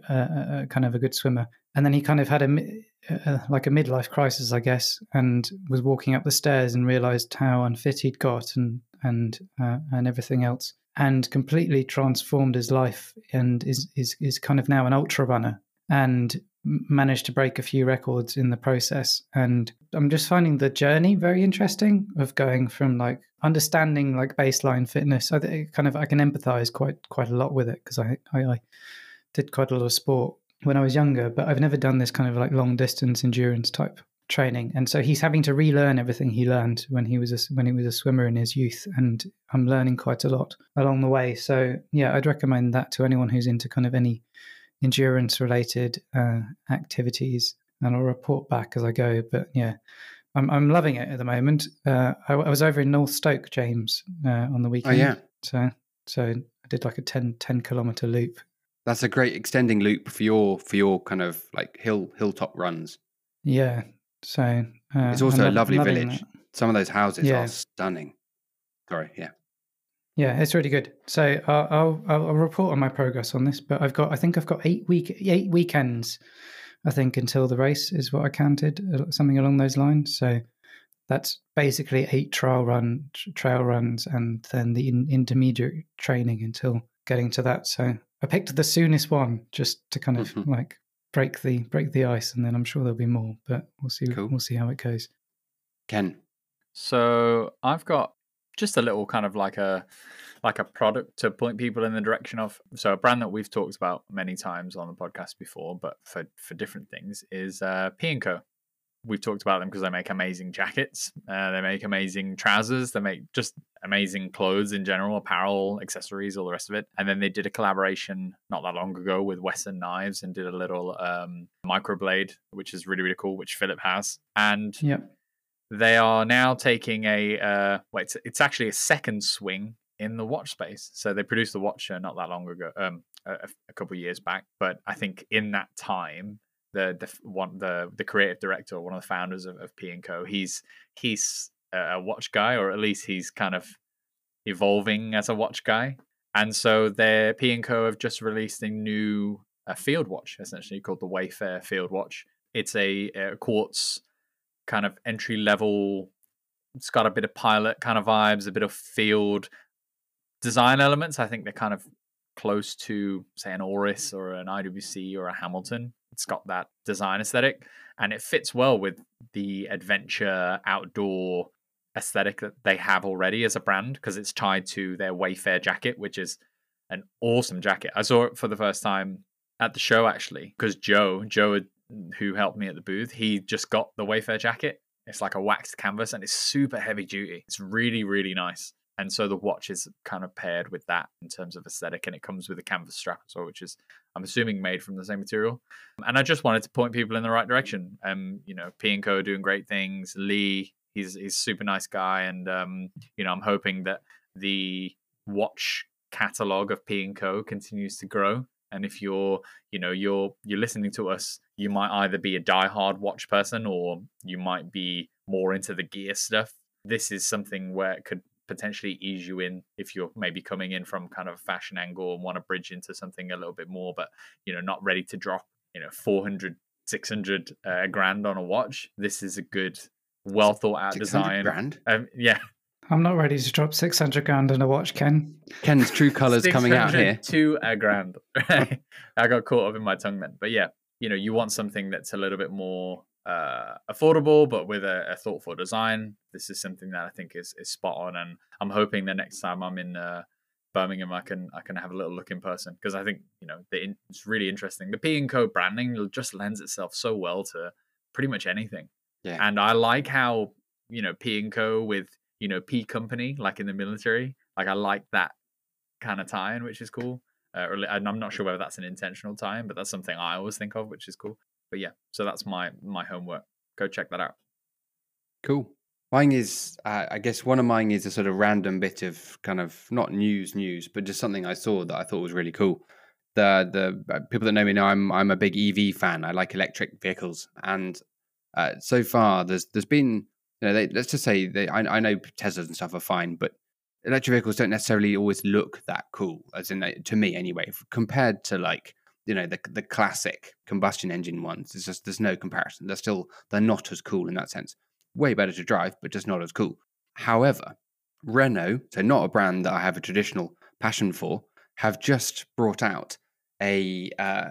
a kind of a good swimmer. And then he kind of had a midlife crisis, I guess, and was walking up the stairs and realized how unfit he'd got and everything else, and completely transformed his life, and is kind of now an ultra runner, and managed to break a few records in the process. And I'm just finding the journey very interesting of going from like understanding like baseline fitness. I can empathize quite a lot with it, because I did quite a lot of sport when I was younger, but I've never done this kind of like long distance endurance type training. And so he's having to relearn everything he learned when he was a swimmer in his youth, and I'm learning quite a lot along the way. So yeah, I'd recommend that to anyone who's into kind of any endurance related activities, and I'll report back as I go. But yeah, I'm loving it at the moment. I was over in North Stoke, James, on the weekend. Oh yeah. So I did like a 10 kilometer loop. That's a great extending loop for your kind of like hilltop runs. Yeah. So it's also a lovely village. That. Some of those houses are stunning. Sorry, yeah. Yeah, it's really good. So I'll report on my progress on this, but I think I've got 8 weekends, I think, until the race is what I counted, something along those lines. So that's basically 8 trail runs, and then the intermediate training until getting to that. So I picked the soonest one just to kind of like break the ice, and then I'm sure there'll be more, but we'll see. Cool. We'll see how it goes. Ken. So I've got just a little kind of like a product to point people in the direction of. So a brand that we've talked about many times on the podcast before, but for different things, is P&Co. We've talked about them because they make amazing jackets, they make amazing trousers, they make just amazing clothes in general, apparel, accessories, all the rest of it. And then they did a collaboration not that long ago with Western Knives and did a little microblade, which is really, really cool, which Philip has. And they are now taking it's actually a second swing in the watch space. So they produced the watch not that long ago, a couple of years back. But I think in that time, the creative director, one of the founders of P&Co, he's a watch guy, or at least he's kind of evolving as a watch guy. And so their P&Co have just released a new field watch, essentially called the Wayfair Field Watch. It's a quartz kind of entry level. It's got a bit of pilot kind of vibes, a bit of field design elements. I think they're kind of close to, say, an Oris or an IWC or a Hamilton. It's got that design aesthetic, and it fits well with the adventure outdoor aesthetic that they have already as a brand, because it's tied to their Wayfair jacket, which is an awesome jacket. I saw it for the first time at the show, actually, because Joe, who helped me at the booth, he just got the Wayfair jacket. It's like a waxed canvas, and it's super heavy duty. It's really, really nice. And so the watch is kind of paired with that in terms of aesthetic, and it comes with a canvas strap as well, which is, I'm assuming, made from the same material. And I just wanted to point people in the right direction. P&Co doing great things. Lee, he's a super nice guy, and I'm hoping that the watch catalog of P&Co continues to grow. And if you're listening to us, you might either be a diehard watch person or you might be more into the gear stuff. This is something where it could potentially ease you in if you're maybe coming in from kind of a fashion angle and want to bridge into something a little bit more, but not ready to drop 400, 600 grand on a watch. This is a good, well thought out design. Grand? Yeah. I'm not ready to drop 600 grand on a watch, Ken. Ken's true colours coming out here. To a grand. I got caught up in my tongue then. But yeah, you want something that's a little bit more affordable, but with a thoughtful design. This is something that I think is spot on, and I'm hoping the next time I'm in Birmingham, I can have a little look in person, because I think it's really interesting. The P&Co branding just lends itself so well to pretty much anything. Yeah. And I like how P&Co with P company, like in the military, like I like that kind of tie-in, which is cool. And I'm not sure whether that's an intentional tie-in, but that's something I always think of, which is cool. But yeah, so that's my homework. Go check that out. Cool. Mine is, I guess one of mine is a sort of random bit of kind of not news, but just something I saw that I thought was really cool. The people that know me know I'm a big EV fan. I like electric vehicles, and so far there's been, let's just say I know Teslas and stuff are fine, but electric vehicles don't necessarily always look that cool, as in to me anyway, compared to like the classic combustion engine ones. It's just there's no comparison. They're not as cool in that sense. Way better to drive, but just not as cool. However, Renault, so not a brand that I have a traditional passion for, have just brought out an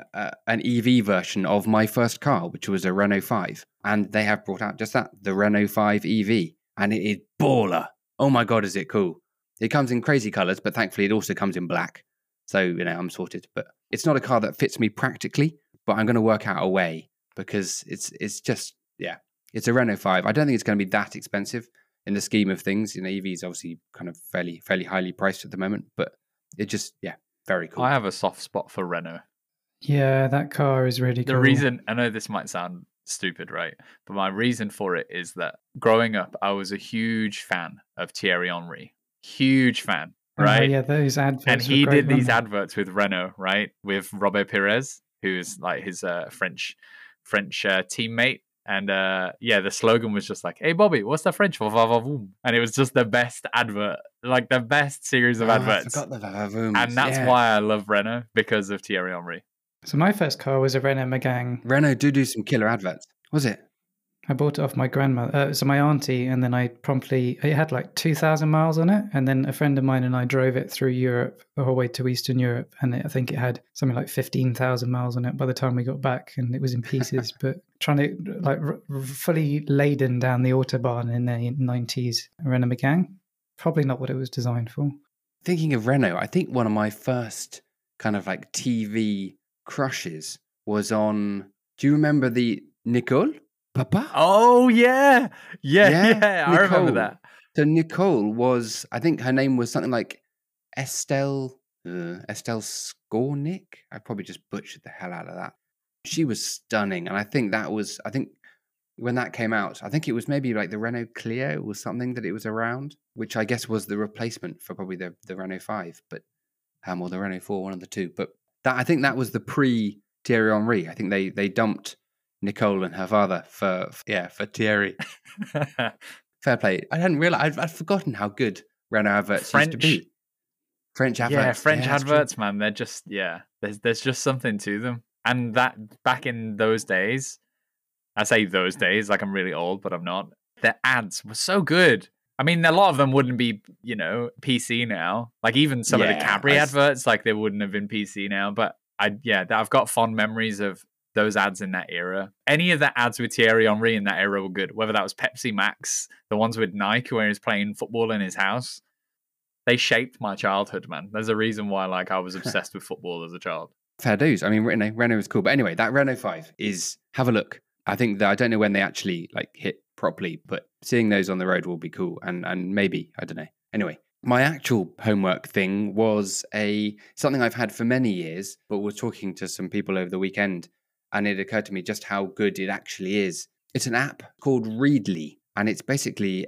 EV version of my first car, which was a Renault 5. And they have brought out just that, the Renault 5 EV. And it is baller. Oh my God, is it cool. It comes in crazy colours, but thankfully it also comes in black. So, I'm sorted. But it's not a car that fits me practically, but I'm going to work out a way, because it's just, yeah. It's a Renault 5. I don't think it's going to be that expensive in the scheme of things. EV is obviously kind of fairly highly priced at the moment, but it just, very cool. I have a soft spot for Renault. Yeah, that car is really cool. The reason, I know this might sound stupid, right? But my reason for it is that growing up, I was a huge fan of Thierry Henry. Huge fan, right? Oh, yeah, those adverts. And he did these adverts with Renault, right? With Robert Pires, who's like his French teammate. And the slogan was just like, "Hey Bobby, what's the French for va-va-voom?" And it was just the best advert, like the best series of adverts. I forgot the va-va-voom. And that's why I love Renault, because of Thierry Henry. So my first car was a Renault Megane. Renault do some killer adverts. Was it? I bought it off my grandmother, so my auntie, and then it had like 2,000 miles on it. And then a friend of mine and I drove it through Europe, the whole way to Eastern Europe. And I think it had something like 15,000 miles on it by the time we got back, and it was in pieces. But trying to fully laden down the Autobahn in the 90s, Renault Megane, probably not what it was designed for. Thinking of Renault, I think one of my first kind of like TV crushes was on, do you remember the Nicole? Papa? Oh, yeah. I remember that. So Nicole was, I think her name was something like Estelle Skornik. I probably just butchered the hell out of that. She was stunning. And I think when that came out, I think it was maybe like the Renault Clio or something that it was around, which I guess was the replacement for probably the Renault 5, but or the Renault 4, one of the two. But I think that was the pre-Thierry Henry. I think they dumped Nicole and her father for Thierry. Fair play. I hadn't realized. I'd forgotten how good Renault adverts used to be. French adverts. Yeah, French adverts, man. They're just, there's just something to them. And that back in those days, I say those days like I'm really old, but I'm not. The ads were so good. I mean, a lot of them wouldn't be, PC now. Like even some of the Cadbury adverts, like they wouldn't have been PC now. But I've got fond memories of those ads in that era. Any of the ads with Thierry Henry in that era were good. Whether that was Pepsi Max, the ones with Nike where he was playing football in his house, they shaped my childhood, man. There's a reason why I was obsessed with football as a child. Fair dues. I mean, Renault is cool. But anyway, that Renault 5 is, have a look. I think that I don't know when they actually hit properly, but seeing those on the road will be cool. And maybe, I don't know. Anyway, My actual homework thing was something I've had for many years, but was talking to some people over the weekend, and it occurred to me just how good it actually is. It's an app called Readly, and it's basically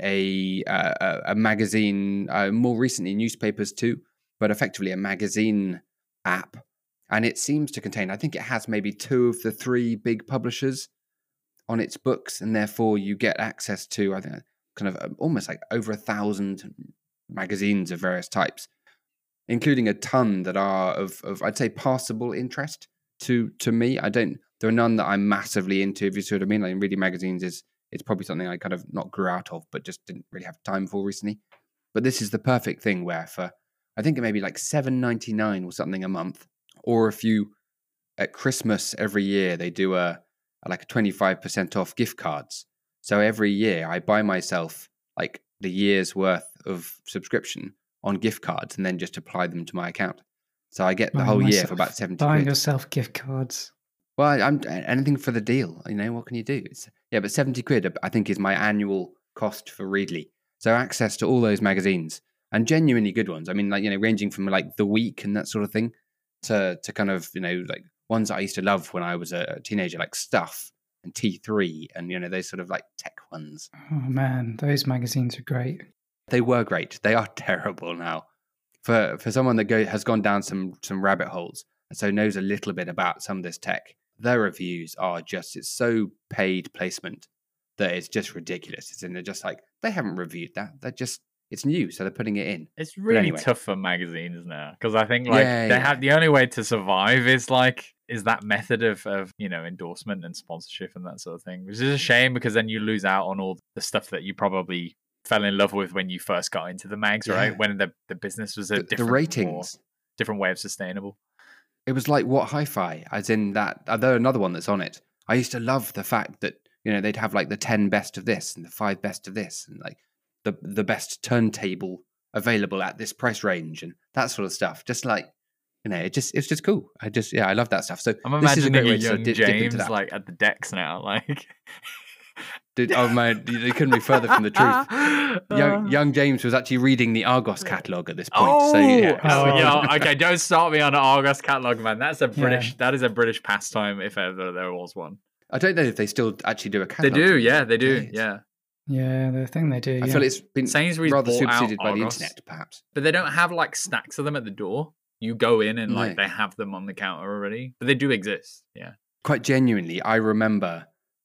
a magazine, more recently newspapers too, but effectively a magazine app. And it seems to contain, I think it has maybe 2 of the 3 big publishers on its books, and therefore you get access to, I think, kind of almost like over 1,000 magazines of various types, including a ton that are of I'd say passable interest to me. There are none that I'm massively into, if you see what I mean. Like reading magazines it's probably something I kind of not grew out of, but just didn't really have time for recently. But this is the perfect thing where for, I think it may be like $7.99 or something a month, or if you at Christmas every year they do like a 25% off gift cards. So every year I buy myself like the year's worth of subscription on gift cards and then just apply them to my account. So I get the whole year for about 70 Buying quid. yourself gift cards. Well, I'm anything for the deal. What can you do? But 70 quid I think is my annual cost for Readly. So access to all those magazines and genuinely good ones. I mean, like, ranging from like The Week and that sort of thing to kind of, like ones that I used to love when I was a teenager, like Stuff and T3 and, those sort of like tech ones. Oh man, those magazines are great. They were great. They are terrible now. For someone that has gone down some rabbit holes and so knows a little bit about some of this tech, their reviews are just, it's so paid placement that it's just ridiculous. They're just like, they haven't reviewed that. It's new, so they're putting it in. It's really tough for magazines now because I think have the only way to survive is that method of endorsement and sponsorship and that sort of thing, which is a shame because then you lose out on all the stuff that you probably fell in love with when you first got into the mags, right? When the business was a different, the ratings, different way of sustainable. It was like What Hi-Fi, as in that. There's another one that's on it. I used to love the fact that they'd have like the 10 best of this and the 5 best of this and like the best turntable available at this price range and that sort of stuff. Just like it's just cool. I love that stuff. So I'm imagining a young James like at the decks now, like. Dude, oh man, they couldn't be further from the truth. Young James was actually reading the Argos catalogue at this point. Okay, don't start me on an Argos catalogue, man. That is a British pastime if ever there was one. I don't know if they still actually do a catalogue. They do, yeah, they do, yeah. Yeah, the thing they do. I feel it's been Sainsbury's rather superseded by the internet, perhaps. But they don't have like stacks of them at the door. You go in and like they have them on the counter already. But they do exist, yeah. Quite genuinely, I remember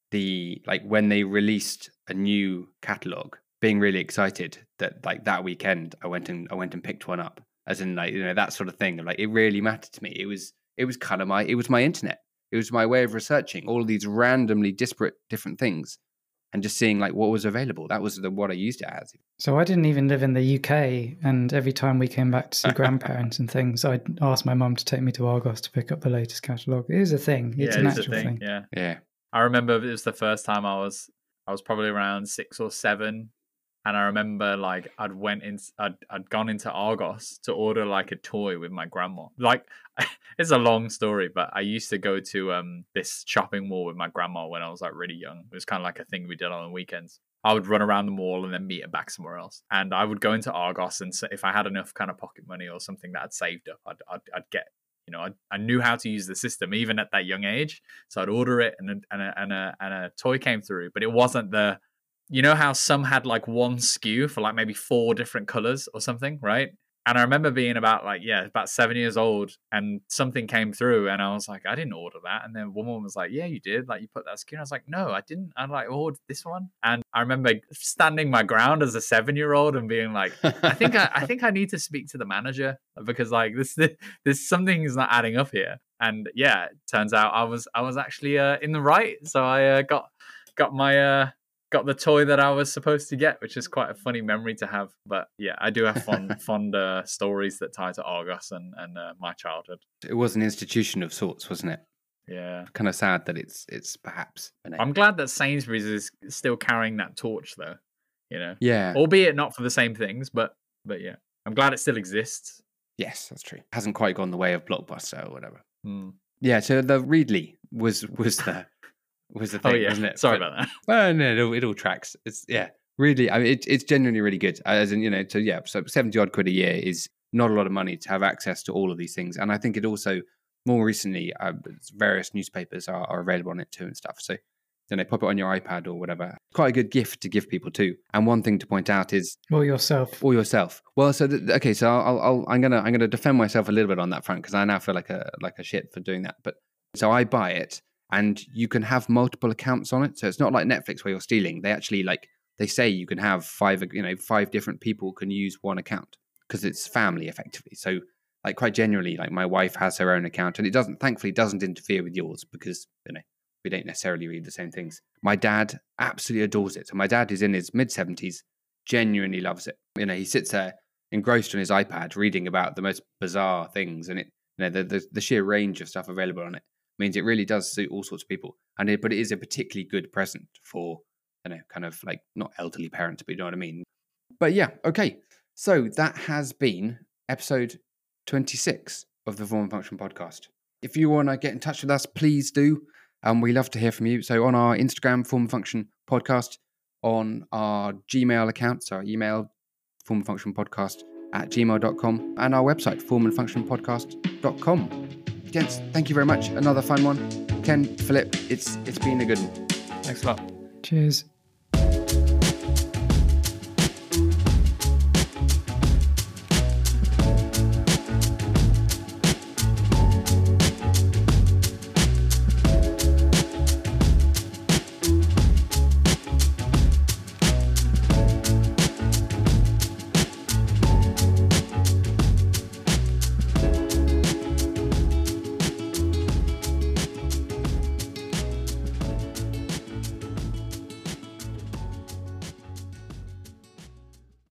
when they released a new catalogue, being really excited that like that weekend I went and picked one up, as in like that sort of thing. Like it really mattered to me. It was kind of my internet. It was my way of researching all of these randomly disparate different things and just seeing like what was available. That was what I used it as. So I didn't even live in the UK, and every time we came back to see grandparents and things, I'd ask my mum to take me to Argos to pick up the latest catalogue. It is a thing. It's an actual thing. Yeah. I remember it was the first time I was probably around 6 or 7, and I remember like I'd gone into Argos to order like a toy with my grandma. Like it's a long story, but I used to go to this shopping mall with my grandma when I was like really young. It was kind of like a thing we did on the weekends. I would run around the mall and then meet her back somewhere else. And I would go into Argos, and if I had enough kind of pocket money or something that I'd saved up, I'd get. I knew how to use the system even at that young age, so I'd order it, and a toy came through. But it wasn't the, how some had like one SKU for like maybe 4 different colors or something, right? And I remember being about 7 years old, and something came through, and I was like, I didn't order that. And then one woman was like, yeah, you did. Like you put that SKU. And I was like, no, I didn't. I ordered this one. And I remember standing my ground as a 7-year-old and being like, I think I need to speak to the manager because like this something is not adding up here. And yeah, it turns out I was actually in the right. So I got the toy that I was supposed to get, which is quite a funny memory to have. But yeah, I do have fond stories that tie to Argos and my childhood. It was an institution of sorts, wasn't it? Yeah. Kind of sad that it's perhaps. I'm glad that Sainsbury's is still carrying that torch, though. Yeah. Albeit not for the same things, but yeah, I'm glad it still exists. Yes, that's true. Hasn't quite gone the way of Blockbuster or whatever. Mm. Yeah. So the Readly was the thing, wasn't it? Sorry about that. Well, no, it all tracks. It's Really, I mean, it's genuinely really good. As in, so 70 odd quid a year is not a lot of money to have access to all of these things. And I think it also, more recently, various newspapers are available on it too and stuff. So pop it on your iPad or whatever. Quite a good gift to give people too. And one thing to point out is, or yourself. Well, so I'm gonna defend myself a little bit on that front, because I now feel like a shit for doing that. But so I buy it, and you can have multiple accounts on it. So it's not like Netflix where you're stealing. They actually they say you can have 5 different people can use one account, because it's family effectively. So quite generally, my wife has her own account, and it thankfully doesn't interfere with yours, because we don't necessarily read the same things. My dad absolutely adores it. So my dad is in his mid-70s, genuinely loves it. He sits there engrossed on his iPad reading about the most bizarre things, and the sheer range of stuff available on it means it really does suit all sorts of people. But it is a particularly good present for kind of not elderly parents, but you know what I mean. But yeah, okay. So that has been episode 26 of the Form and Function podcast. If you want to get in touch with us, please do. We love to hear from you. So on our Instagram, Form and Function podcast, on our Gmail account, so our email, formandfunctionpodcast@gmail.com, and our website, formandfunctionpodcast.com. Gents, thank you very much. Another fun one. Ken, Philip, it's been a good one. Thanks a lot. Cheers.